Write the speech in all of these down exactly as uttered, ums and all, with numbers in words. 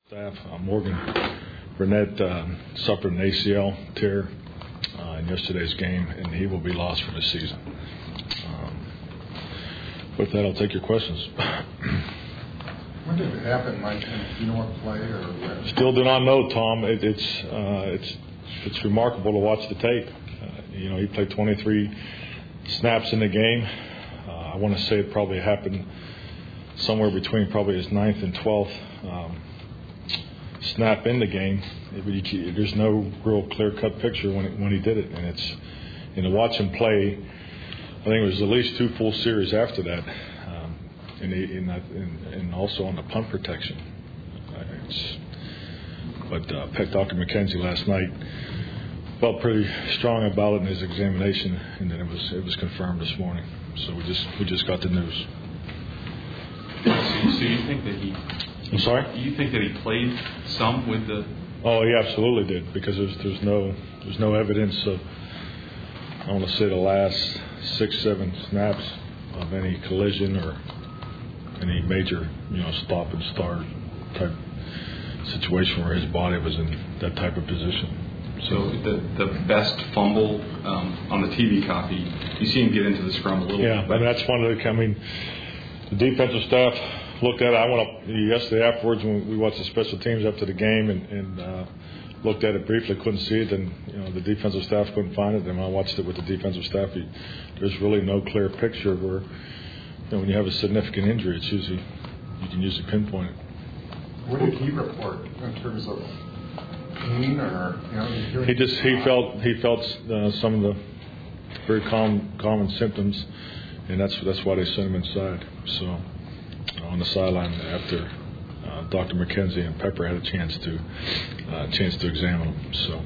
Staff, uh, Morgan Burnett uh, suffered an A C L tear uh, in yesterday's game, and he will be lost for the season. Um, with that, I'll take your questions. When did it happen, Mike? Do you know what play or where? Still do not know, Tom. It, it's uh, it's it's remarkable to watch the tape. Uh, you know, he played twenty-three snaps in the game. Uh, I want to say it probably happened somewhere between probably his ninth and twelfth. Um, snap in the game. There's no real clear-cut picture when it, when he did it, and it's you know watch him play. I think it was at least two full series after that, um, and, in that and, and also on the punt protection. Uh, it's, but uh, Doctor McKenzie last night felt pretty strong about it in his examination, and then it was it was confirmed this morning. So we just we just got the news. So, so you think that he? I'm sorry? You think that he played some with the? Oh, he absolutely did, because there's there's no there's no evidence of, I want to say, the last six seven snaps of any collision or any major you know stop and start type situation where his body was in that type of position. So the the best fumble um, on the T V copy, you see him get into the scrum a little. Yeah, bit. and that's one of the. I mean, the defensive staff looked at it. I went up yesterday afterwards when we watched the special teams after the game and, and uh, looked at it briefly. Couldn't see it, and you know the defensive staff couldn't find it. And when I watched it with the defensive staff, you, there's really no clear picture where you know when you have a significant injury, it's usually you can usually pinpoint it. What did he report in terms of pain or you know? He just he felt he felt uh, some of the very common common symptoms, and that's that's why they sent him inside. So. On the sideline after uh, Doctor McKenzie and Pepper had a chance to uh, chance to examine him. So,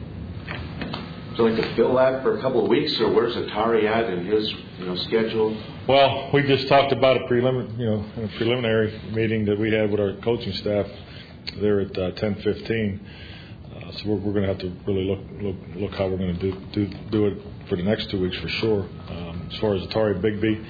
so like to fill that for a couple of weeks, or where's Atari at in his you know schedule? Well, we just talked about a preliminary you know a preliminary meeting that we had with our coaching staff there at uh, ten fifteen. Uh, so we're, we're going to have to really look look look how we're going to do, do do it for the next two weeks for sure. Um, as far as Atari Bigby,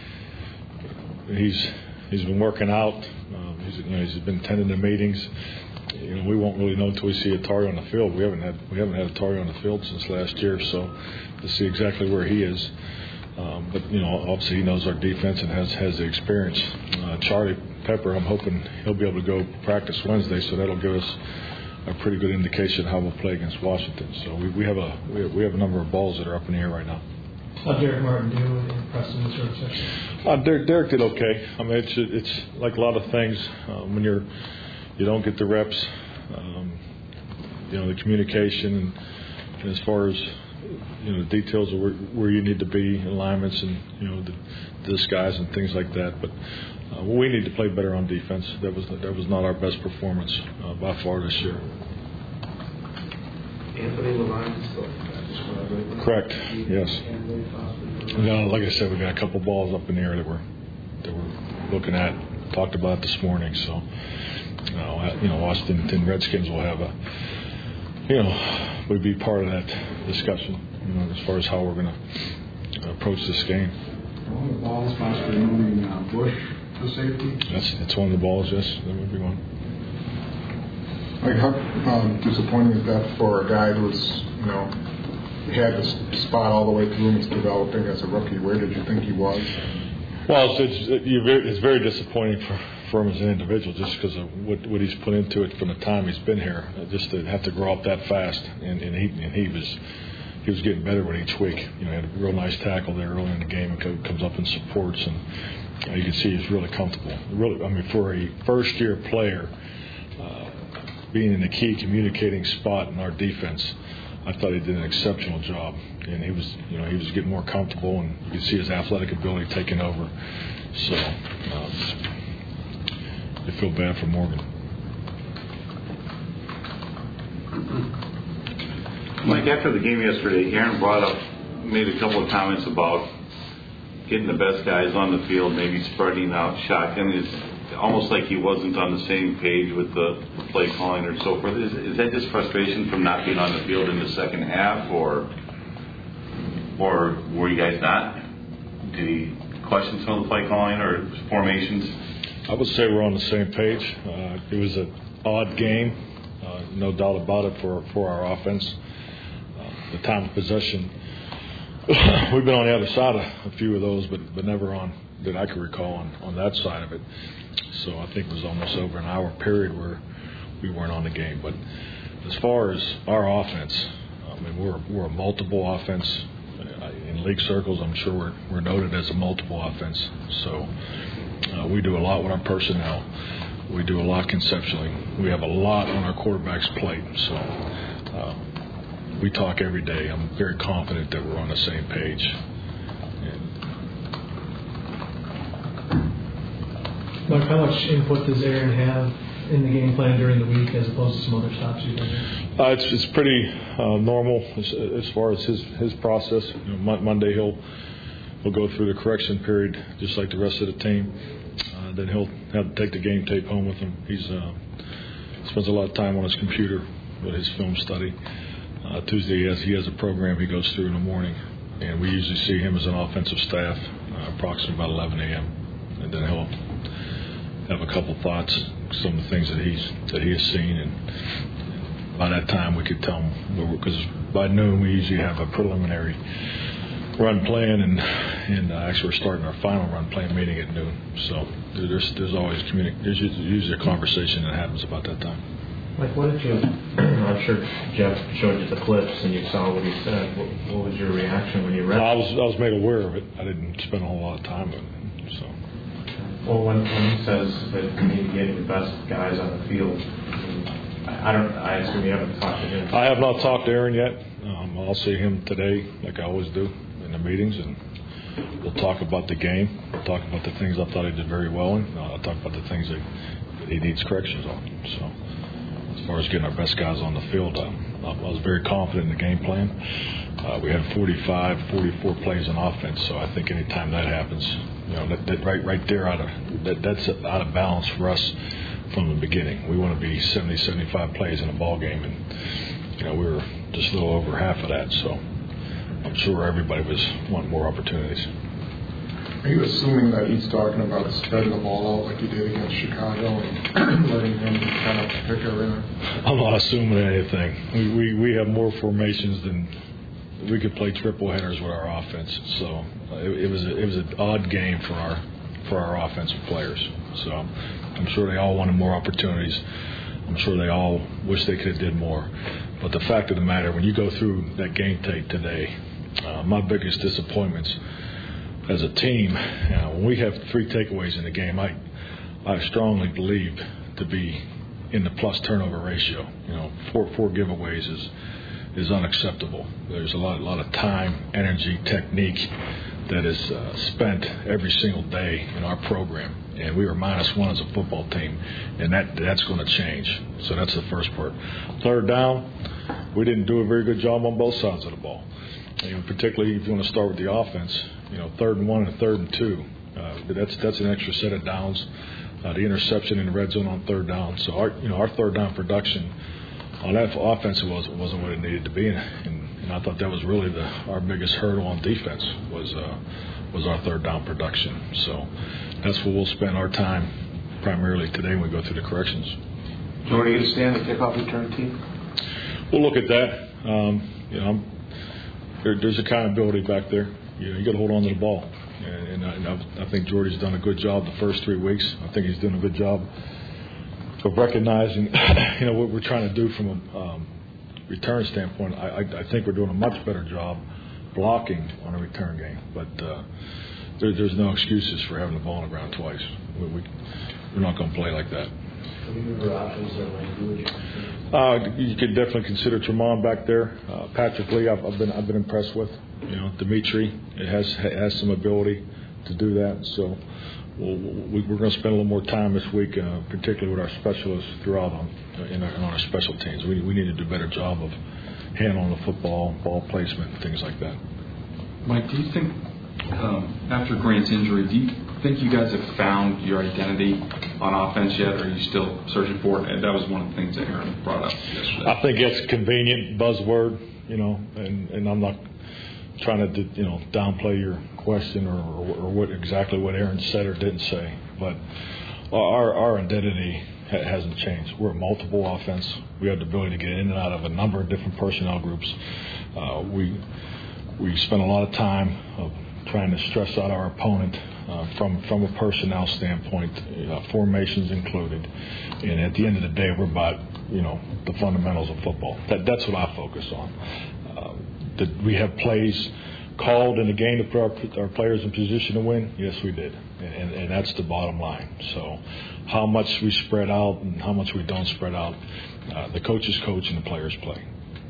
he's He's been working out. Um, he's, you know, he's been attending the meetings. You know, we won't really know until we see Atari on the field. We haven't had we haven't had Atari on the field since last year, so to see exactly where he is. Um, but you know, obviously he knows our defense and has has the experience. Uh, Charlie Pepper, I'm hoping he'll be able to go practice Wednesday, so that'll give us a pretty good indication how we'll play against Washington. So we, we have a we have, we have a number of balls that are up in the air right now. How'd Derek Martin do in Preston this short session? Uh, Derek, Derek did okay. I mean, it's it's like a lot of things uh, when you're you don't get the reps, um, you know, the communication and, and as far as you know the details of where, where you need to be, alignments and you know the, the disguise and things like that. But uh, we need to play better on defense. That was that was not our best performance uh, by far this year. Anthony Levine still. Correct. Yes. We got, like I said, we got a couple balls up in the air that we're that we're looking at. Talked about this morning. So, you know, you know, Washington Redskins will have a, you know, would be part of that discussion. You know, as far as how we're going to approach this game. One of the balls possibly moving uh, Bush to safety. That's that's one of the balls. Yes, that would be one. Like how um, disappointing is that for a guy who's you know. He had this spot all the way through and was developing as a rookie. Where did you think he was? Well, it's, it's, it's very disappointing for, for him as an individual just because of what, what he's put into it from the time he's been here. Just to have to grow up that fast, and, and he and he was he was getting better with each week. You know, he had a real nice tackle there early in the game and comes up and supports, and you, know, you can see he's really comfortable. Really, I mean, for a first year player, uh, being in a key communicating spot in our defense. I thought he did an exceptional job, and he was, you know, he was getting more comfortable, and you could see his athletic ability taking over. So, um, I feel bad for Morgan. Mike, after the game yesterday, Aaron brought up, made a couple of comments about getting the best guys on the field, maybe spreading out shotgun. It's almost like he wasn't on the same page with the play calling or so forth. Is, is that just frustration from not being on the field in the second half, or or were you guys not? Did he question some of the play calling or formations? I would say we're on the same page. Uh, it was an odd game. uh, no doubt about it, for, for our offense. Uh, the time of possession, we've been on the other side of a few of those, but, but never on, that I can recall, on, on that side of it. So I think it was almost over an hour period where we weren't on the game. But as far as our offense, I mean, we're, we're a multiple offense. In league circles, I'm sure we're, we're noted as a multiple offense. So uh, we do a lot with our personnel. We do a lot conceptually. We have a lot on our quarterback's plate. So uh, we talk every day. I'm very confident that we're on the same page. Mark, how much input does Aaron have in the game plan during the week as opposed to some other stops you've done? Uh, it's it's pretty uh, normal as, as far as his his process. You know, Mo- Monday he'll he'll go through the correction period just like the rest of the team. Uh, then he'll have to take the game tape home with him. He's uh, spends a lot of time on his computer with his film study. Uh, Tuesday he has he has a program he goes through in the morning, and we usually see him as an offensive staff uh, approximately about eleven a.m. and then he'll have a couple thoughts, some of the things that he's that he has seen, and by that time we could tell him, because by noon we usually have a preliminary run plan, and and uh, actually we're starting our final run plan meeting at noon. So there's there's always communi- there's usually a conversation that happens about that time. Mike, what did you? I'm sure Jeff showed you the clips and you saw what he said. What, what was your reaction when you read? I was I was made aware of it. I didn't spend a whole lot of time with it. So. Well, when, when he says that you need to get the best guys on the field, I, I don't. I assume you haven't talked to him. I have not talked to Aaron yet. Um, I'll see him today, like I always do, in the meetings, and we'll talk about the game. We'll talk about the things I thought he did very well in. Uh, I'll talk about the things that, that he needs corrections on. So, as far as getting our best guys on the field, um, I was very confident in the game plan. Uh, we had forty-five, forty-four plays on offense, so I think any time that happens, you know, that, that right, right there, out of that, that's out of balance for us from the beginning. We want to be seventy, seventy-five plays in a ball game, and you know, we were just a little over half of that. So I'm sure everybody was wanting more opportunities. Are you assuming that he's talking about spreading the ball out like he did against Chicago and letting him kind of pick a winner? I'm not assuming anything. We, we we have more formations than we could play triple headers with our offense. So uh, it, it was a, it was an odd game for our for our offensive players. So I'm sure they all wanted more opportunities. I'm sure they all wish they could have did more. But the fact of the matter, when you go through that game tape today, uh, my biggest disappointments as a team, you know, when we have three takeaways in the game, I I strongly believe to be in the plus turnover ratio. You know, four four giveaways is is unacceptable. There's a lot a lot of time, energy, technique that is uh, spent every single day in our program, and we were minus one as a football team, and that that's going to change. So that's the first part. Third down, we didn't do a very good job on both sides of the ball. You know, particularly if you want to start with the offense, you know, third and one and third and two. Uh, that's that's an extra set of downs. Uh, the interception in the red zone on third down. So our you know our third down production on that offense was wasn't what it needed to be, and, and, and I thought that was really the our biggest hurdle on defense was uh, was our third down production. So that's where we'll spend our time primarily today when we go through the corrections. Where are you going to stand the kickoff return team? We'll look at that. Um, you know. I'm, There, there's accountability back there. You know, you got to hold on to the ball, and, and, I, and I, I think Jordy's done a good job the first three weeks. I think he's doing a good job of recognizing, you know, what we're trying to do from a um, return standpoint. I, I, I think we're doing a much better job blocking on a return game, but uh, there, there's no excuses for having the ball on the ground twice. We, we, we're not going to play like that. Uh, you could definitely consider Tremont back there. Uh, Patrick Lee, I've, I've been I've been impressed with. You know, Dimitri, it has has some ability to do that. So we'll, we, we're going to spend a little more time this week, uh, particularly with our specialists throughout on in our, on our special teams. We we need to do a better job of handling the football, ball placement, things like that. Mike, do you think um, after Grant's injury, do you think you guys have found your identity on offense yet, or are you still searching for it? And that was one of the things that Aaron brought up yesterday. I think it's a convenient buzzword, you know, and, and I'm not trying to, you know, downplay your question or, or, or what exactly what Aaron said or didn't say, but our our identity ha- hasn't changed. We're a multiple offense. We have the ability to get in and out of a number of different personnel groups. Uh, we we spend a lot of time of trying to stress out our opponent uh, from from a personnel standpoint, uh, formations included. And at the end of the day, we're about, you know, the fundamentals of football. That that's what I focus on. Uh, did we have plays called in the game to put our, our players in position to win? Yes, we did, and, and that's the bottom line. So, how much we spread out and how much we don't spread out, uh, the coaches coach and the players play.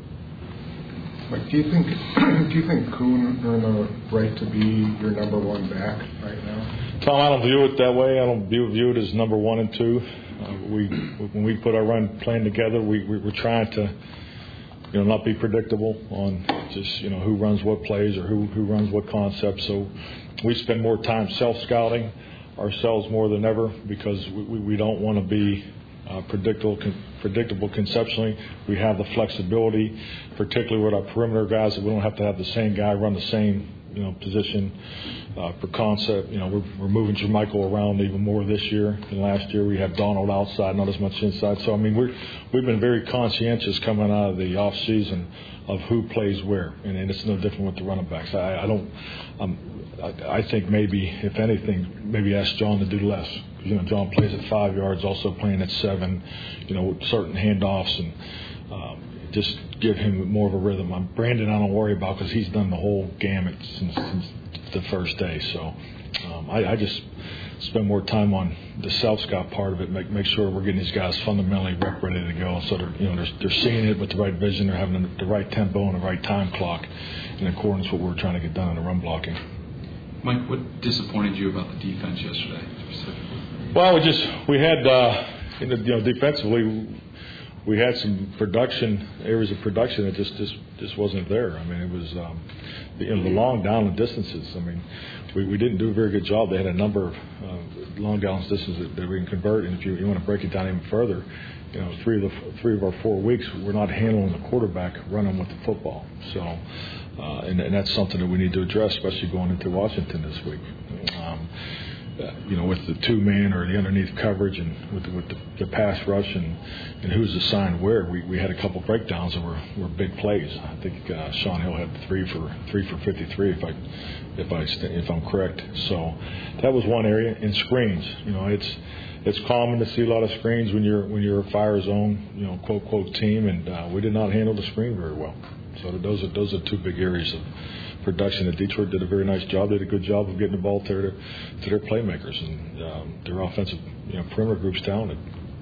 Mike, do you think do you think Kuhn earned the right to be your number one back right now? Tom, I don't view it that way. I don't view, view it as number one and two. Uh, we when we put our run plan together, we, we we're trying to, you know, not be predictable on just, you know, who runs what plays or who who runs what concepts. So we spend more time self-scouting ourselves more than ever because we, we, we don't want to be uh, predictable con- predictable conceptually. We have the flexibility, particularly with our perimeter guys, that we don't have to have the same guy run the same, you know, position uh, for concept. You know, we're, we're moving Jermichael around even more this year than last year. We have Donald outside, not as much inside. So I mean, we're we've been very conscientious coming out of the off season of who plays where, and, and it's no different with the running backs. I, I don't. Um, I, I think maybe, if anything, maybe ask John to do less. You know, John plays at five yards, also playing at seven. You know, with certain handoffs and. Um, Just give him more of a rhythm. I'm, Brandon, I don't worry about because he's done the whole gamut since, since the first day. So um, I, I just spend more time on the self-scout part of it. Make make sure we're getting these guys fundamentally rep ready to go. So they're you know they're, they're seeing it with the right vision. They're having the right tempo and the right time clock in accordance with what we're trying to get done in the run blocking. Mike, what disappointed you about the defense yesterday specifically? Well, we just we had uh, you know defensively. We had some production areas of production that just just, just wasn't there. I mean, it was um, the, you know, the long down and distances. I mean, we, we didn't do a very good job. They had a number of uh, long down distances that, that we can convert. And if you, you want to break it down even further, you know, three of the three of our four weeks we're not handling the quarterback running with the football. So, uh, and, and that's something that we need to address, especially going into Washington this week. Um, Uh, you know, with the two-man or the underneath coverage and with the, with the, the pass rush and, and who's assigned where, we, we had a couple breakdowns that were, were big plays. I think uh, Sean Hill had three for three for fifty-three, if I if I if I'm correct. So that was one area. In screens, you know, it's it's common to see a lot of screens when you're when you're a fire zone, you know, quote quote team, and uh, we did not handle the screen very well. So those are those are two big areas of production. That Detroit did a very nice job. They did a good job of getting the ball to their to their playmakers, and um, their offensive, you know, perimeter group's talented.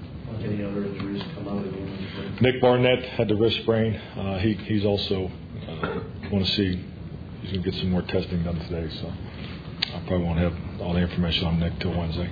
Any other injuries come out again? Nick Barnett had the wrist sprain. Uh, he he's also uh, want to see. He's going to get some more testing done today, so I probably won't have all the information on Nick till Wednesday.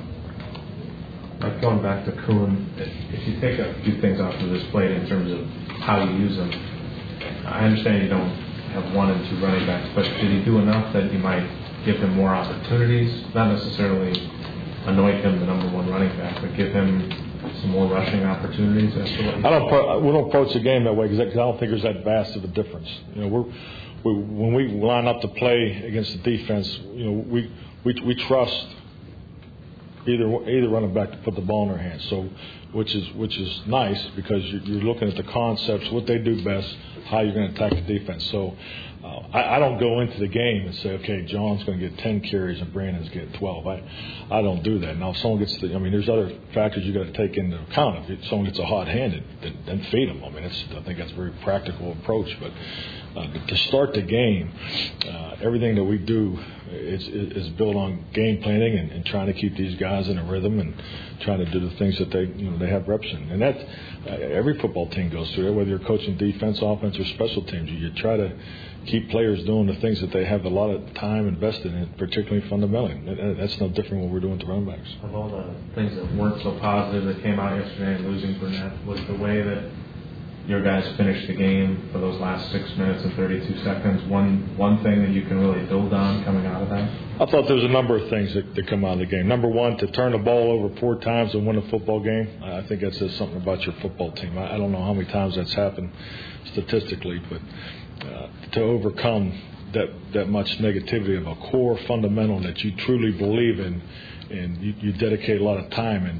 Like going back to Kuhn, if you take a few things off of this plate in terms of how you use them, I understand you don't have one and two running backs, but did he do enough that you might give him more opportunities? Not necessarily anoint him the number one running back, but give him some more rushing opportunities. As to what I don't. Pro- we don't approach the game that way because I don't think there's that vast of a difference. You know, we're we, when we line up to play against the defense, you know, we we we trust either either running back to put the ball in their hands. So, which is which is nice because you're, you're looking at the concepts, what they do best, how you're going to attack the defense. So, uh, I, I don't go into the game and say, okay, John's going to get ten carries and Brandon's getting twelve. I I don't do that. Now, if someone gets the, I mean, there's other factors you got to take into account. If someone gets a hot handed, then, then feed them. I mean, it's, I think that's a very practical approach. But uh, to start the game, uh, everything that we do is, is built on game planning and, and trying to keep these guys in a rhythm and trying to do the things that they, you know, they have reps in. And that uh, every football team goes through that, whether you're coaching defense, offense, or special teams. You, you try to keep players doing the things that they have a lot of time invested in, particularly fundamentally. And that's no different what we're doing to running backs. Of all the things that weren't so positive that came out yesterday, losing Burnett, was the way that your guys finished the game for those last six minutes and thirty-two seconds one one thing that you can really build on coming out of that? I thought there was a number of things that, that come out of the game. Number one, to turn the ball over four times and win a football game. I think that says something about your football team. I, I don't know how many times that's happened statistically, but uh, to overcome that, that much negativity of a core fundamental that you truly believe in, and you, you dedicate a lot of time and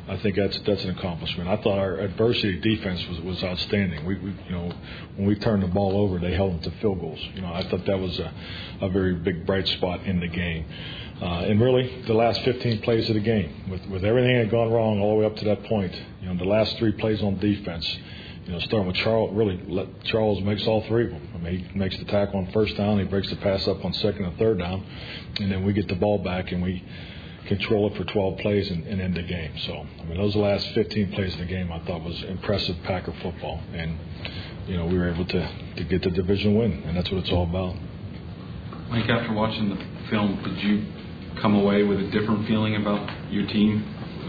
I think that's that's an accomplishment. I thought our adversity defense was, was outstanding. We, we, you know, when we turned the ball over, they held them to field goals. You know, I thought that was a, a very big bright spot in the game. Uh, and really, the last fifteen plays of the game, with with everything that had gone wrong all the way up to that point, you know, the last three plays on defense, you know, starting with Charles, really, let, Charles makes all three of them. I mean, he makes the tackle on first down, he breaks the pass up on second and third down, and then we get the ball back and we control it for twelve plays and, and end the game. So, I mean, those last fifteen plays of the game I thought was impressive Packer football. And, you know, we were able to, to get the division win, and that's what it's all about. Mike, after watching the film, did you come away with a different feeling about your team,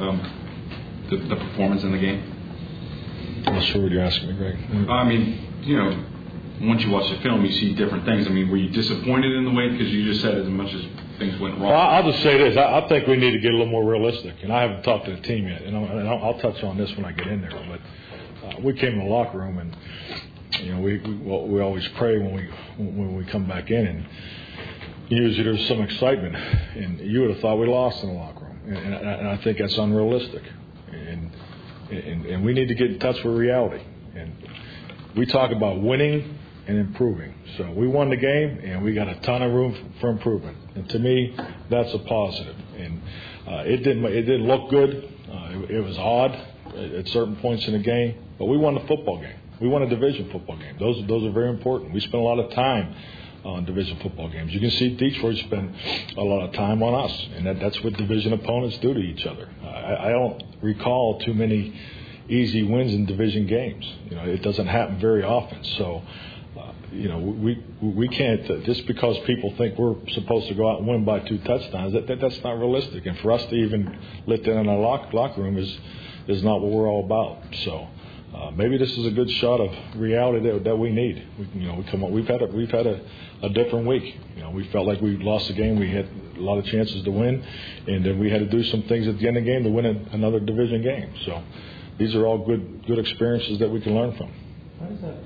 um, the, the performance in the game? I'm not sure what you're asking me, Greg. I mean, you know, once you watch the film, you see different things. I mean, were you disappointed in the way? Because you just said as much as things went wrong. Well, I'll just say this. I, I think we need to get a little more realistic. And I haven't talked to the team yet. And I'll, and I'll, I'll touch on this when I get in there. But uh, we came in the locker room, and, you know, we we, well, we always pray when we when we come back in. And usually there's some excitement. And you would have thought we lost in the locker room. And, and, and I think that's unrealistic. And, and, and we need to get in touch with reality. And we talk about winning and improving. So we won the game, and we got a ton of room for improvement. And to me, that's a positive. And uh, it didn't it didn't look good. Uh, it, it was odd at certain points in the game, but we won the football game. We won a division football game. Those those are very important. We spent a lot of time on division football games. You can see Detroit spend a lot of time on us, and that, that's what division opponents do to each other. I, I don't recall too many easy wins in division games. You know, it doesn't happen very often. So, uh, you know, we we can't uh, just because people think we're supposed to go out and win by two touchdowns. That, that that's not realistic. And for us to even let that in our lock, locker room is is not what we're all about. So. Uh, maybe this is a good shot of reality that, that we need. We, you know, we come on. We've had a, we've had a, a different week. You know, we felt like we lost the game. We had a lot of chances to win, and then we had to do some things at the end of the game to win a, another division game. So, these are all good good experiences that we can learn from. Why is that?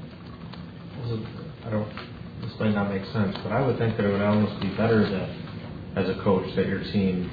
Is it, I don't. This might not make sense, but I would think that it would almost be better that, as a coach, that your team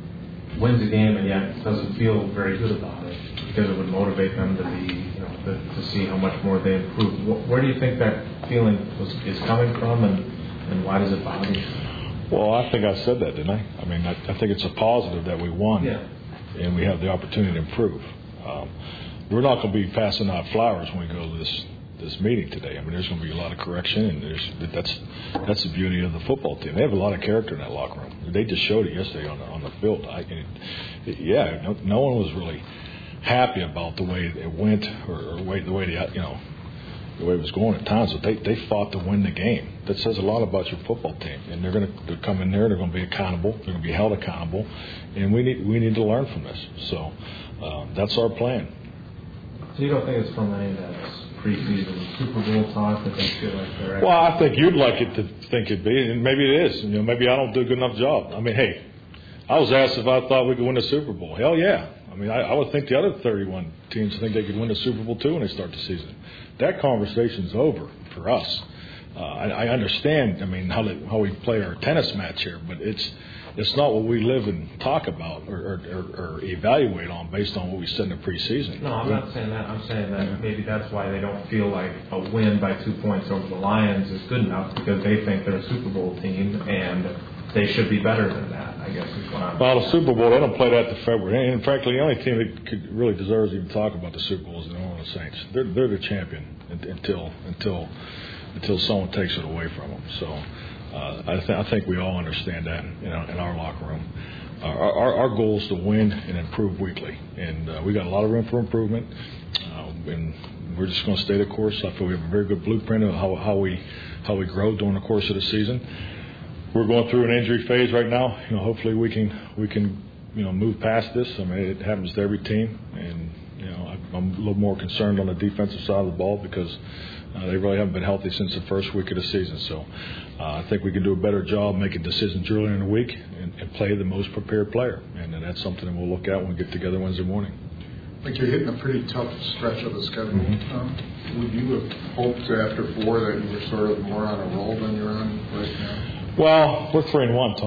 wins a game and yet doesn't feel very good about it, because it would motivate them to be, you know, to, to see how much more they improve. Where do you think that feeling was, is coming from, and, and why does it bother you? Well, I think I said that, didn't I? I mean, I, I think it's a positive that we won, yeah. and we have the opportunity to improve. Um, we're not going to be passing out flowers when we go to this this meeting today. I mean, there's going to be a lot of correction, and there's, that's that's the beauty of the football team. They have a lot of character in that locker room. They just showed it yesterday on the, on the field. I, it, yeah, no, no one was really happy about the way it went, or, or way, the way the you know the way it was going at times. But they they fought to win the game. That says a lot about your football team. And they're going to come in there. They're going to be accountable. They're going to be held accountable. And we need we need to learn from this. So uh, that's our plan. So you don't think it's from any of that preseason Super Bowl talk that they feel like they're? Well, I think you'd like it to think it'd be, and maybe it is. You know, maybe I don't do a good enough job. I mean, hey, I was asked if I thought we could win the Super Bowl. Hell yeah. I mean, I, I would think the other thirty-one teams think they could win the Super Bowl too when they start the season. That conversation's over for us. Uh, I, I understand. I mean, how they, how we play our tennis match here, but it's it's not what we live and talk about or, or, or, or evaluate on based on what we said in the preseason. No, I'm not saying that. I'm saying that maybe that's why they don't feel like a win by two points over the Lions is good enough, because they think they're a Super Bowl team and they should be better than that, I guess is what I'm Well, the Super Bowl, they don't play that to February. And frankly, the only team that could really deserves to even talk about the Super Bowl is the New Orleans Saints. They're they're the champion until until until someone takes it away from them. So uh, I, th- I think we all understand that, you know, in our locker room. Uh, our, our goal is to win and improve weekly, and uh, we got a lot of room for improvement. Uh, and we're just going to stay the course. I feel we have a very good blueprint of how how we how we grow during the course of the season. We're going through an injury phase right now. You know, hopefully we can we can you know move past this. I mean, it happens to every team, and you know I'm a little more concerned on the defensive side of the ball because uh, they really haven't been healthy since the first week of the season. So uh, I think we can do a better job making decisions earlier in the week and, and play the most prepared player, and, and that's something that we'll look at when we get together Wednesday morning. I think you're hitting a pretty tough stretch of the schedule. Mm-hmm. Um, would you have hoped after four that you were sort of more on a roll than you're on right now? Well, we're three and one, Tom.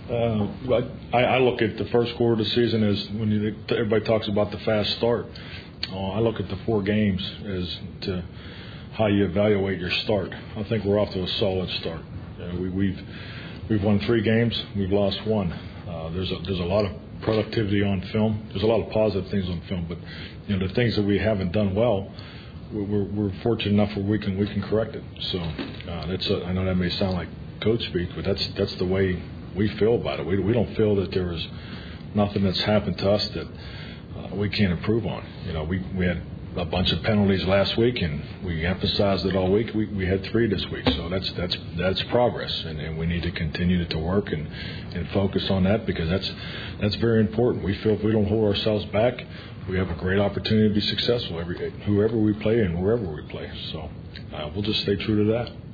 Uh, but I, I look at the first quarter of the season as when you, everybody talks about the fast start. Uh, I look at the four games as to how you evaluate your start. I think we're off to a solid start. Uh, we, we've we've won three games. We've lost one. Uh, there's a, there's a lot of productivity on film. There's a lot of positive things on film, but you know the things that we haven't done well, we're, we're fortunate enough where we can we can correct it. So uh, that's a, I know that may sound like coach speak, but that's that's the way we feel about it. We we don't feel that there is nothing that's happened to us that uh, we can't improve on. You know, we we had a bunch of penalties last week, and we emphasized it all week. We we had three this week, so that's that's that's progress, and, and we need to continue to work and, and focus on that because that's that's very important. We feel if we don't hold ourselves back, we have a great opportunity to be successful every whoever we play and wherever we play. So uh, we'll just stay true to that.